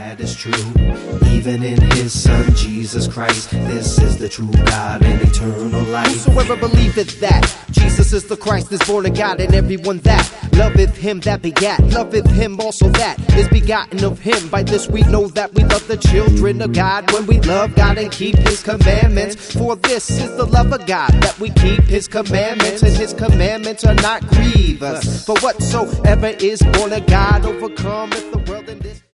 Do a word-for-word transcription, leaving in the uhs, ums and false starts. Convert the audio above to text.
that is true. Even in his son Jesus Christ, this is the true God and eternal life. Whosoever believeth that Jesus is the Christ is born of God, and everyone that loveth him that begat, loveth him also that is begotten of him. By this we know that we love the children of God, when we love God and keep his commandments. For this is the love of God, that we keep his commandments, and his commandments are not grievous. For whatsoever is born of God overcometh the world in this